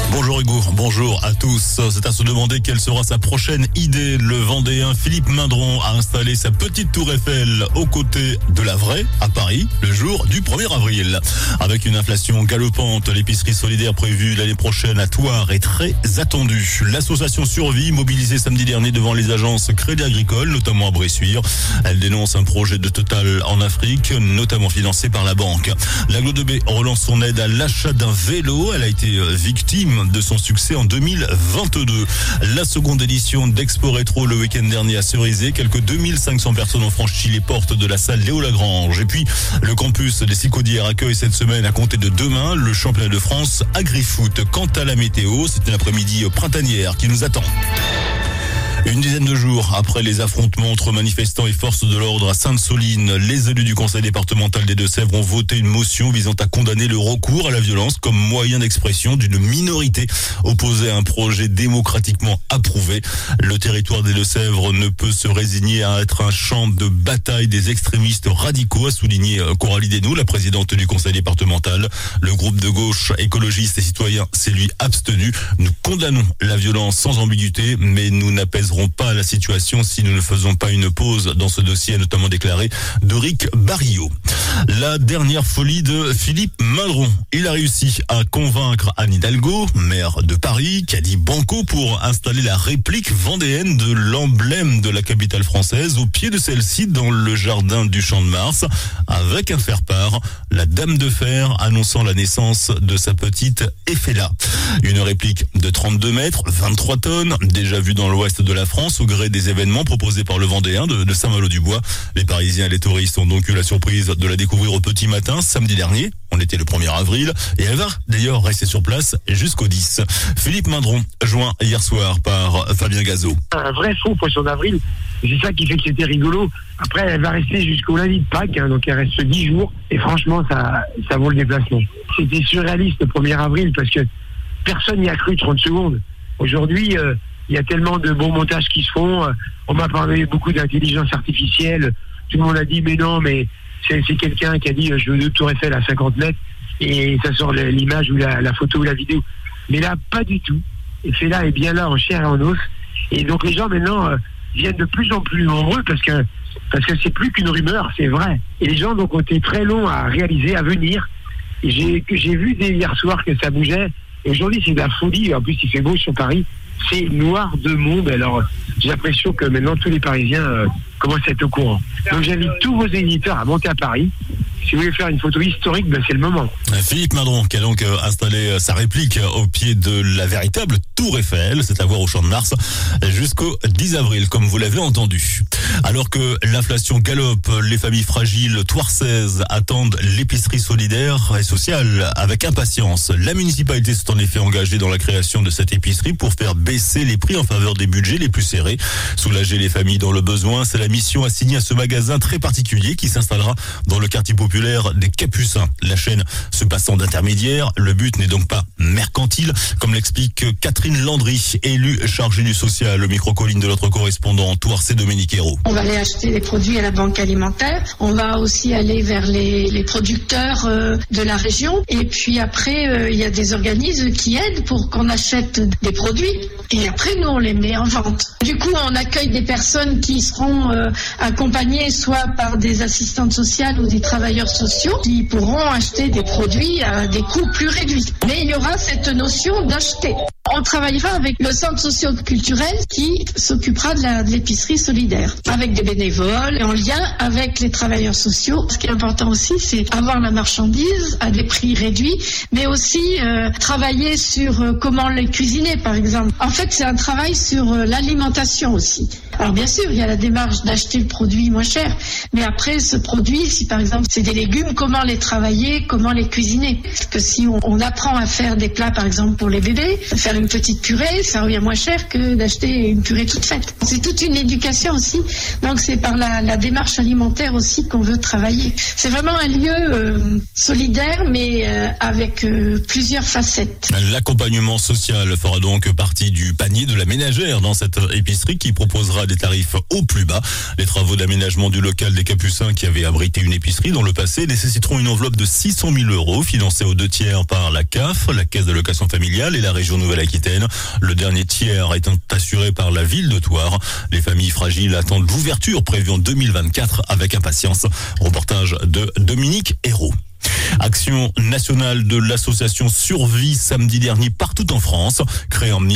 Bonjour Hugo, bonjour à tous. C'est à se demander quelle sera sa prochaine idée. Le Vendéen Philippe Mindron a installé sa petite tour Eiffel aux côtés de la vraie à Paris le jour du 1er avril. Avec une inflation galopante, l'épicerie solidaire prévue l'année prochaine à Thouars est très attendue. L'association Survie, mobilisée samedi dernier devant les agences Crédit Agricole, notamment à Bressuire. Elle dénonce un projet de Total en Afrique, notamment financé par la banque. L'Aglo de B relance son aide à l'achat d'un vélo. Elle a été victime de son succès en 2022. La seconde édition d'Expo Rétro le week-end dernier à Cerisay. Quelques 2500 personnes ont franchi les portes de la salle Léo Lagrange. Et puis, le campus des Sicaudières accueille cette semaine à compter de demain le championnat de France Agri-Foot. Quant à la météo, c'est une après-midi printanière qui nous attend. Une dizaine de jours après les affrontements entre manifestants et forces de l'ordre à Sainte-Soline, les élus du conseil départemental des Deux-Sèvres ont voté une motion visant à condamner le recours à la violence comme moyen d'expression d'une minorité opposée à un projet démocratiquement approuvé. Le territoire des Deux-Sèvres ne peut se résigner à être un champ de bataille des extrémistes radicaux, a souligné Coralie Desnoux, la présidente du conseil départemental. Le groupe de gauche écologiste et citoyen s'est lui abstenu. Nous condamnons la violence sans ambiguïté, mais nous n'apaiserons pas la situation si nous ne faisons pas une pause dans ce dossier, a notamment déclaré Doric Barillot. La dernière folie de Philippe Mindron. Il a réussi à convaincre Anne Hidalgo, maire de Paris, qui a dit banco pour installer la réplique vendéenne de l'emblème de la capitale française au pied de celle-ci dans le jardin du Champ de Mars, avec un faire-part, la Dame de Fer annonçant la naissance de sa petite Eiffela. Une réplique de 32 mètres, 23 tonnes, déjà vue dans l'ouest de la France au gré des événements proposés par le Vendéen de Saint-Malo-du-Bois. Les Parisiens et les touristes ont donc eu la surprise de la découvrir au petit matin, samedi dernier. On était le 1er avril et elle va d'ailleurs rester sur place jusqu'au 10. Philippe Mindron, joint hier soir par Fabien Gazot. Un vrai faux poisson d'avril, c'est ça qui fait que c'était rigolo. Après, elle va rester jusqu'au lundi de Pâques, donc elle reste 10 jours et franchement, ça vaut le déplacement. C'était surréaliste le 1er avril parce que personne n'y a cru 30 secondes. Aujourd'hui, il y a tellement de bons montages qui se font. On m'a parlé beaucoup d'intelligence artificielle. Tout le monde a dit, mais non, mais c'est quelqu'un qui a dit, je veux 2 tours Eiffel à 50 mètres. Et ça sort l'image ou la photo ou la vidéo. Mais là, pas du tout. Eiffela est bien là, en chair et en os. Et donc les gens, maintenant, viennent de plus en plus nombreux parce que c'est plus qu'une rumeur, c'est vrai. Et les gens, donc, ont été très longs à réaliser, à venir. Et j'ai vu dès hier soir que ça bougeait. Et aujourd'hui, c'est de la folie. En plus, il fait beau sur Paris. C'est noir de monde. Alors, j'ai l'impression que maintenant, tous les Parisiens commencent à être au courant. Donc, j'invite tous vos éditeurs à monter à Paris. Si vous voulez faire une photo historique, c'est le moment. Philippe Mindron qui a donc installé sa réplique au pied de la véritable tour Eiffel. C'est à voir au Champ de Mars jusqu'au 10 avril, comme vous l'avez entendu. Alors que l'inflation galope, les familles fragiles thouarsaises attendent l'épicerie solidaire et sociale avec impatience. La municipalité s'est en effet engagée dans la création de cette épicerie pour faire baisser les prix en faveur des budgets les plus serrés. Soulager les familles dans le besoin, c'est la mission assignée à ce magasin très particulier qui s'installera dans le quartier populaire des Capucins. La chaîne se passant d'intermédiaire, le but n'est donc pas mercantile, comme l'explique Catherine Landry, élue chargée du social, le micro-colline de notre correspondant Thouarsais Dominique Hérault. On va aller acheter les produits à la banque alimentaire, on va aussi aller vers les producteurs de la région, et puis après il y a des organismes qui aident pour qu'on achète des produits, et après nous on les met en vente. Du coup on accueille des personnes qui seront accompagnées soit par des assistantes sociales ou des travailleurs sociaux qui pourront acheter des produits à des coûts plus réduits. Mais il y aura cette notion d'acheter. On travaillera avec le centre socio-culturel qui s'occupera de l'épicerie solidaire, avec des bénévoles et en lien avec les travailleurs sociaux. Ce qui est important aussi, c'est avoir la marchandise à des prix réduits, mais aussi travailler sur comment les cuisiner, par exemple. En fait, c'est un travail sur l'alimentation aussi. Alors bien sûr, il y a la démarche d'acheter le produit moins cher, mais après ce produit, si par exemple c'est des légumes, comment les travailler, comment les cuisiner. Parce que si on apprend à faire des plats, par exemple pour les bébés, faire une petite purée, ça revient moins cher que d'acheter une purée toute faite. C'est toute une éducation aussi, donc c'est par la démarche alimentaire aussi qu'on veut travailler. C'est vraiment un lieu solidaire, mais avec plusieurs facettes. L'accompagnement social fera donc partie du panier de la ménagère dans cette épicerie qui proposera des tarifs au plus bas. Les travaux d'aménagement du local des Capucins qui avait abrité une épicerie dans le passé nécessiteront une enveloppe de 600 000 € financée aux 2 tiers par la CAF, la Caisse d'allocation familiale et la région Nouvelle-Aquitaine. Le dernier tiers étant assuré par la ville de Thouars. Les familles fragiles attendent l'ouverture prévue en 2024 avec impatience. Reportage de Dominique Hérault. Action nationale de l'association Survie samedi dernier partout en France. Créée en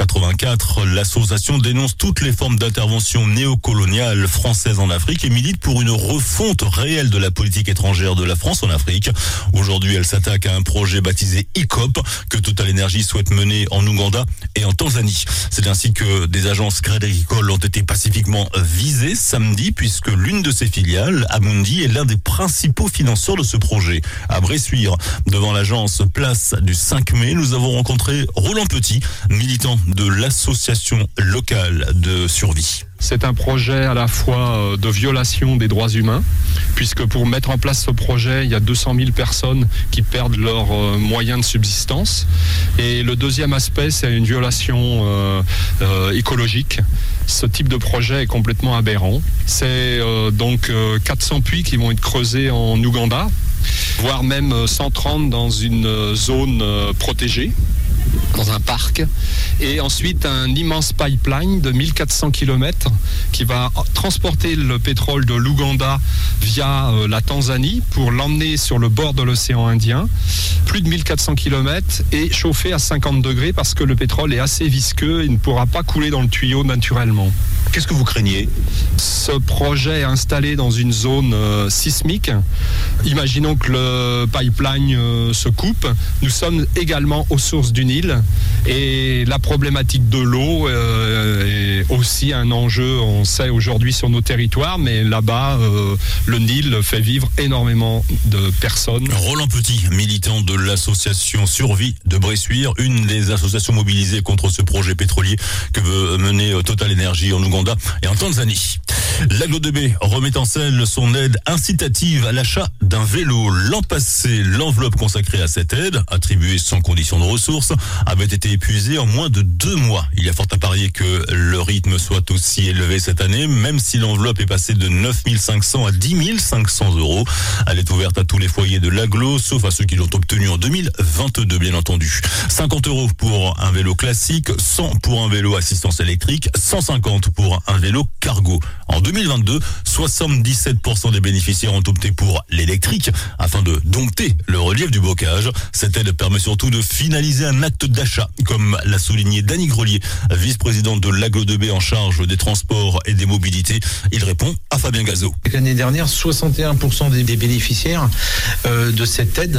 1984, l'association dénonce toutes les formes d'intervention néocoloniale française en Afrique et milite pour une refonte réelle de la politique étrangère de la France en Afrique. Aujourd'hui, elle s'attaque à un projet baptisé ICOP que Total Energy souhaite mener en Ouganda et en Tanzanie. C'est ainsi que des agences agricoles ont été pacifiquement visées samedi puisque l'une de ses filiales, Amundi, est l'un des principaux financeurs de ce projet. À Bressuire, devant l'agence Place du 5 mai, nous avons rencontré Roland Petit, militant de l'association locale de survie. C'est un projet à la fois de violation des droits humains, puisque pour mettre en place ce projet, il y a 200 000 personnes qui perdent leurs moyens de subsistance. Et le deuxième aspect, c'est une violation écologique. Ce type de projet est complètement aberrant. C'est donc 400 puits qui vont être creusés en Ouganda, voire même 130 dans une zone protégée, dans un parc, et ensuite un immense pipeline de 1400 km qui va transporter le pétrole de l'Ouganda via la Tanzanie pour l'emmener sur le bord de l'océan Indien, plus de 1400 km et chauffer à 50 degrés parce que le pétrole est assez visqueux et ne pourra pas couler dans le tuyau naturellement. Qu'est-ce que vous craignez ? Ce projet est installé dans une zone sismique. Imaginons que le pipeline se coupe. Nous sommes également aux sources du Nil et la problématique de l'eau est aussi un enjeu, on sait aujourd'hui sur nos territoires, mais là-bas, le Nil fait vivre énormément de personnes. Roland Petit, militant de l'association Survie de Bressuire, une des associations mobilisées contre ce projet pétrolier que veut mener Total Energy en Ouganda et en Tanzanie. L'Aglo2B remet en scène son aide incitative à l'achat d'un vélo. L'an passé, l'enveloppe consacrée à cette aide, attribuée sans condition de ressources, avait été épuisée en moins de 2 mois. Il y a fort à parier que le rythme soit aussi élevé cette année, même si l'enveloppe est passée de 9 500 à 10 500 €. Elle est ouverte à tous les foyers de l'Aglo, sauf à ceux qui l'ont obtenue en 2022, bien entendu. 50 € pour un vélo classique, 100 pour un vélo assistance électrique, 150 pour un vélo cargo. En 2022, 77% des bénéficiaires ont opté pour l'électrique afin de dompter le relief du bocage. Cette aide permet surtout de finaliser un acte d'achat, comme l'a souligné Dany Grelier, vice-président de l'Aglo2B en charge des transports et des mobilités. Il répond à Fabien Gazot. L'année dernière, 61% des bénéficiaires de cette aide,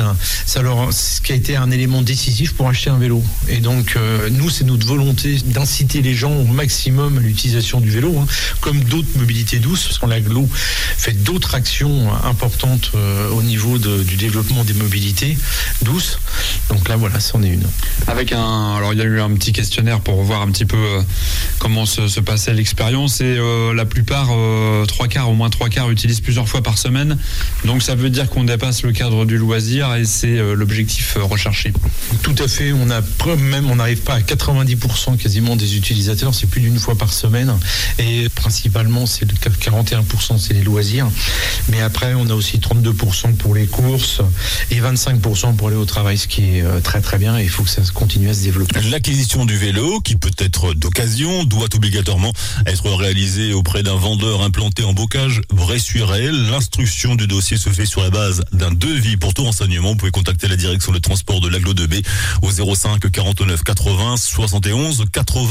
ce qui a été un élément décisif pour acheter un vélo. Et donc, nous, c'est notre volonté d'inciter les gens au maximum à l'utilisation du vélo, comme d'autres mobilités douces, parce qu'on l'Aglo fait d'autres actions importantes au niveau du développement des mobilités douces. Donc là, voilà, c'en est une. Alors il y a eu un petit questionnaire pour voir un petit peu comment se passait l'expérience et la plupart, au moins trois quarts utilisent plusieurs fois par semaine. Donc ça veut dire qu'on dépasse le cadre du loisir et c'est l'objectif recherché. Tout à fait, on n'arrive pas à 90% quasiment des utilisateurs, c'est plus d'1 fois par semaine et principalement c'est 41% c'est les loisirs, mais après on a aussi 32% pour les courses et 25% pour aller au travail, ce qui est très très bien et il faut que ça continue à se développer. L'acquisition du vélo, qui peut être d'occasion, doit obligatoirement être réalisée auprès d'un vendeur implanté en bocage Bressuire-Réel. L'instruction du dossier se fait sur la base d'un devis. Pour tout renseignement, vous pouvez contacter la direction de transport de l'Aglo2B au 05 49 80 71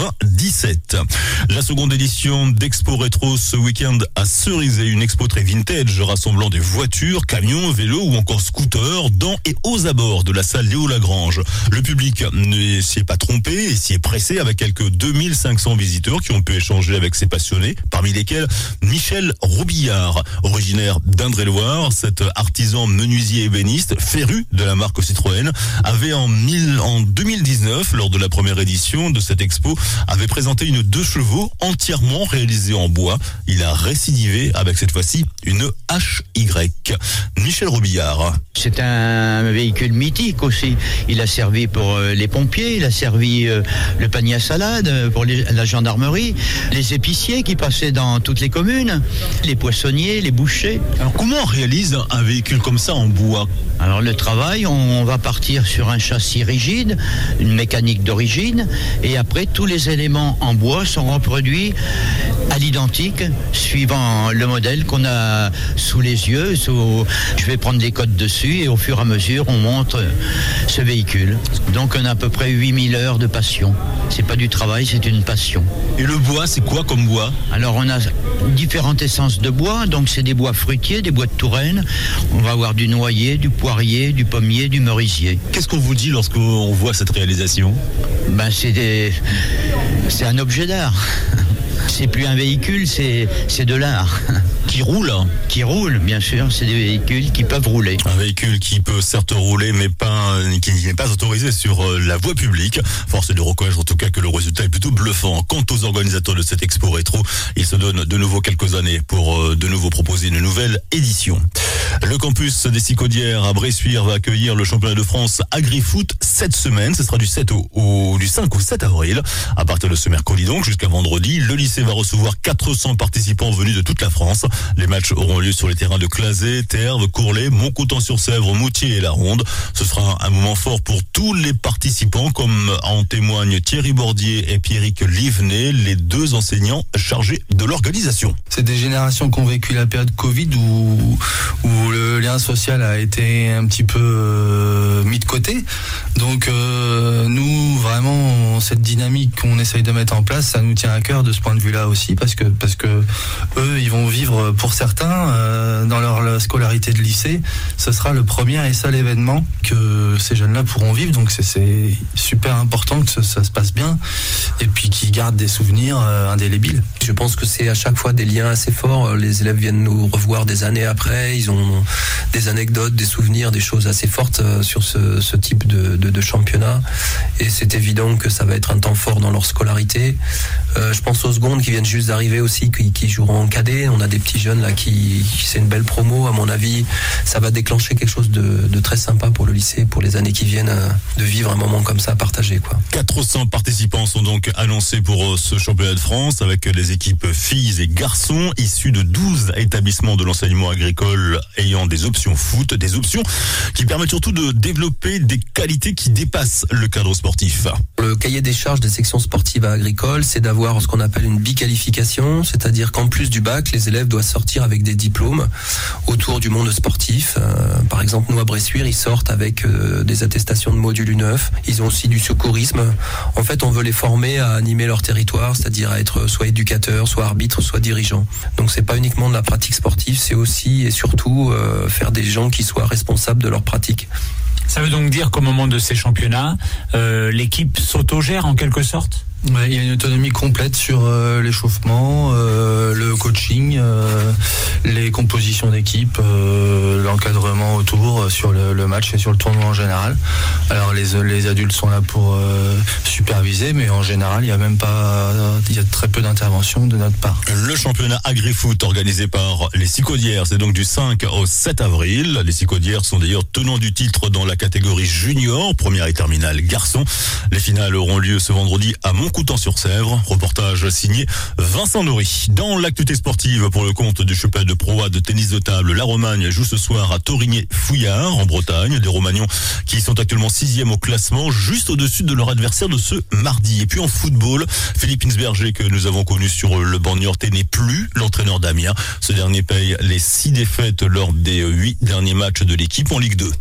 97. La seconde édition d'Expo Rétro ce week-end à Cerizay, une expo très vintage rassemblant des voitures, camions, vélos ou encore scooters dans et aux abords de la salle Léo Lagrange. Le public ne s'y est pas trompé et s'y est pressé avec quelques 2500 visiteurs qui ont pu échanger avec ces passionnés, parmi lesquels Michel Roubillard, originaire d'Indre-et-Loire. Cet artisan menuisier ébéniste, féru de la marque Citroën, avait en 2019, lors de la première édition de cette expo, avait présenté une 2 chevaux entièrement réalisée en bois. Il Il a récidivé avec cette fois-ci une HY. Michel Robillard. C'est un véhicule mythique aussi. Il a servi pour les pompiers, il a servi le panier à salade pour la gendarmerie, les épiciers qui passaient dans toutes les communes, les poissonniers, les bouchers. Alors comment on réalise un véhicule comme ça en bois ? Alors le travail, on va partir sur un châssis rigide, une mécanique d'origine, et après tous les éléments en bois sont reproduits à l'identique, suivant le modèle qu'on a sous les yeux. Je vais prendre des codes dessus et au fur et à mesure, on monte ce véhicule. Donc on a à peu près 8000 heures de passion. C'est pas du travail, c'est une passion. Et le bois, c'est quoi comme bois ? Alors on a différentes essences de bois, donc c'est des bois fruitiers, des bois de Touraine. On va avoir du noyer, du poirier, du pommier, du merisier. Qu'est-ce qu'on vous dit lorsqu'on voit cette réalisation ? C'est un objet d'art. C'est plus un véhicule, c'est de l'art. Qui roule ? Qui roule, bien sûr. C'est des véhicules qui peuvent rouler. Un véhicule qui peut certes rouler, mais qui n'est pas autorisé sur la voie publique. Force est de reconnaître en tout cas que le résultat est plutôt bluffant. Quant aux organisateurs de cette expo rétro, ils se donnent de nouveau quelques années pour de nouveau proposer une nouvelle édition. Le campus des Sicaudières à Bressuire va accueillir le championnat de France Agri-Foot cette semaine. Ce sera du 5 au 7 avril. À partir de ce mercredi donc jusqu'à vendredi, le lycée va recevoir 400 participants venus de toute la France. Les matchs auront lieu sur les terrains de Clazet, Terve, Courlay, Montcoutan-sur-Sèvre, Moutier et La Ronde. Ce sera un moment fort pour tous les participants, comme en témoignent Thierry Bordier et Pierrick Livenet, les deux enseignants chargés de l'organisation. C'est des générations qui ont vécu la période Covid où le lien social a été un petit peu mis de côté. Donc nous, vraiment, cette dynamique qu'on essaye de mettre en place, ça nous tient à cœur de ce point de vue-là aussi, parce que eux, ils vont vivre, pour certains, dans leur scolarité de lycée, ce sera le premier et seul événement que ces jeunes-là pourront vivre. Donc c'est super important que ça se passe bien et puis qu'ils gardent des souvenirs indélébiles. Je pense que c'est à chaque fois des liens assez forts. Les élèves viennent nous revoir des années après. Ils ont des anecdotes, des souvenirs, des choses assez fortes sur ce type de championnat. Et c'est évident que ça va être un temps fort dans leur scolarité. Je pense aux secondes qui viennent juste d'arriver aussi, qui joueront en cadet. On a des petits jeunes là qui c'est une belle promo. À mon avis, ça va déclencher quelque chose de très sympa pour le lycée, pour les années qui viennent, de vivre un moment comme ça à partager, quoi. 400 participants sont donc annoncés pour ce championnat de France avec les équipes filles et garçons issus de 12 établissements de l'enseignement agricole ayant des options foot, des options qui permettent surtout de développer des qualités qui dépassent le cadre sportif. Le cahier des charges des sections sportives agricoles, c'est d'avoir ce qu'on appelle une biqualification, c'est-à-dire qu'en plus du bac, les élèves doivent sortir avec des diplômes autour du monde sportif. Par exemple, nous à Bressuire, ils sortent avec des attestations de module U9. Ils ont aussi du secourisme. En fait, on veut les former à animer leur territoire, c'est-à-dire à être soit éducateurs, soit arbitres, soit dirigeants. Donc c'est pas uniquement de la pratique sportive, c'est aussi et surtout faire des gens qui soient responsables de leur pratique. Ça veut donc dire qu'au moment de ces championnats, l'équipe s'autogère en quelque sorte ? Ouais, il y a une autonomie complète sur l'échauffement, le coaching, les compositions d'équipe, l'encadrement autour sur le match et sur le tournoi en général. Alors les adultes sont là pour superviser, mais en général il y a très peu d'intervention de notre part. Le championnat Agri-Foot organisé par les Sicaudières, c'est donc du 5 au 7 avril. Les Sicaudières sont d'ailleurs tenants du titre dans la catégorie junior, première et terminale garçons. Les finales auront lieu ce vendredi à Montcoutan-sur-Sèvre. Reportage signé Vincent Nory. Dans l'actualité sportive, pour le compte du championnat de Pro A de tennis de table, la Romagne joue ce soir à Torigné-Fouillard en Bretagne. Les Romagnons qui sont actuellement 6e au classement, juste au-dessus de leur adversaire de ce mardi. Et puis en football, Philippe Insberger, que nous avons connu sur le banc niortais, n'est plus l'entraîneur d'Amiens. Ce dernier paye les 6 défaites lors des 8 derniers matchs de l'équipe en Ligue 2.